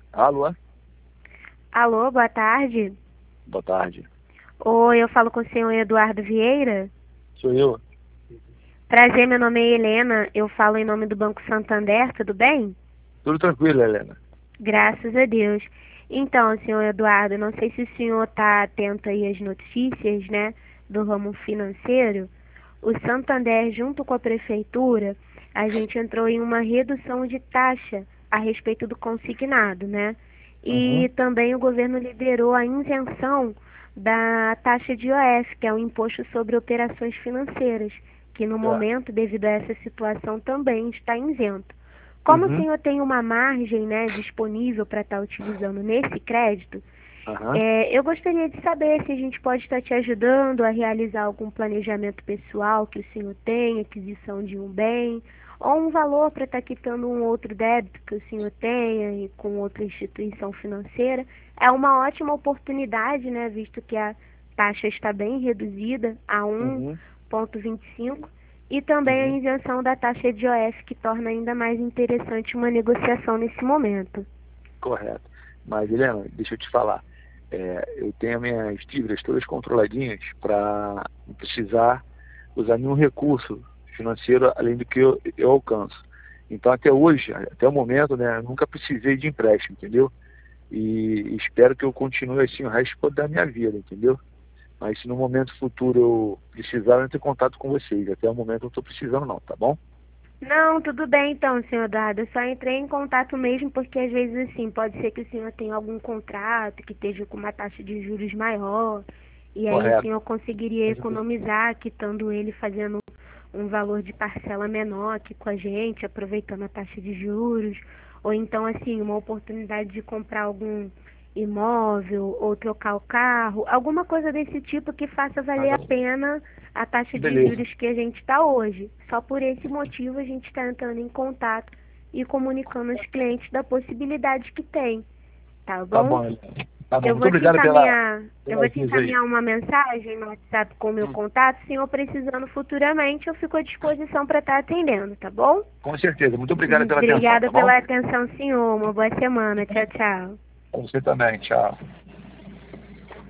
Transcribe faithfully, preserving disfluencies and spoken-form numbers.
Alô? Alô, boa tarde. Boa tarde. Oi, eu falo com o senhor Eduardo Vieira. Sou eu. Prazer, meu nome é Helena. Eu falo em nome do Banco Santander, tudo bem? Tudo tranquilo, Helena. Graças a Deus. Então, senhor Eduardo, não sei se o senhor está atento aí às notícias, né, do ramo financeiro. O Santander, junto com a prefeitura, a gente entrou em uma redução de taxa a respeito do consignado, né? Uhum. E também o governo liberou a isenção da taxa de I O F, que é o Imposto sobre Operações Financeiras, que no É. momento, devido a essa situação, também está isento. Como o Uhum. senhor tem uma margem, né, disponível para estar utilizando nesse crédito, Aham. é, eu gostaria de saber se a gente pode estar te ajudando a realizar algum planejamento pessoal que o senhor tem, aquisição de um bem, ou um valor para estar quitando um outro débito que o senhor tenha e com outra instituição financeira. É uma ótima oportunidade, né, visto que a taxa está bem reduzida a Uhum. um vírgula vinte e cinco e também a Uhum. isenção da taxa de I O F, que torna ainda mais interessante uma negociação nesse momento. Correto. Mas, Helena, deixa eu te falar. É, eu tenho minhas dívidas todas controladinhas para não precisar usar nenhum recurso financeiro além do que eu, eu alcanço. Então, até hoje, até o momento, né, eu nunca precisei de empréstimo, entendeu? E espero que eu continue assim o resto da minha vida, entendeu? Mas se no momento futuro eu precisar, eu entro em contato com vocês. Até o momento eu não estou precisando não, tá bom? Não, tudo bem então, senhor Dado. Eu só entrei em contato mesmo porque às vezes assim, pode ser que o senhor tenha algum contrato que esteja com uma taxa de juros maior, e aí o Correto. senhor conseguiria economizar quitando ele fazendo um valor de parcela menor aqui com a gente, aproveitando a taxa de juros, ou então assim, uma oportunidade de comprar algum imóvel ou trocar o carro, alguma coisa desse tipo que faça valer a pena a taxa de Beleza. juros que a gente está hoje. Só por esse motivo a gente está entrando em contato e comunicando aos clientes da possibilidade que tem, tá Tá bom? bom, Helena. Tá bom. Eu Muito vou te obrigado pela, encaminhar, eu pela vou te ajuda aí. encaminhar uma mensagem no WhatsApp com o meu Hum, contato. Se eu precisando futuramente, eu fico à disposição para estar atendendo, tá bom? Com certeza. Muito obrigado pela atenção, Obrigada tá bom? pela atenção, senhor. Uma boa semana. Tchau, tchau. Você também. Tchau.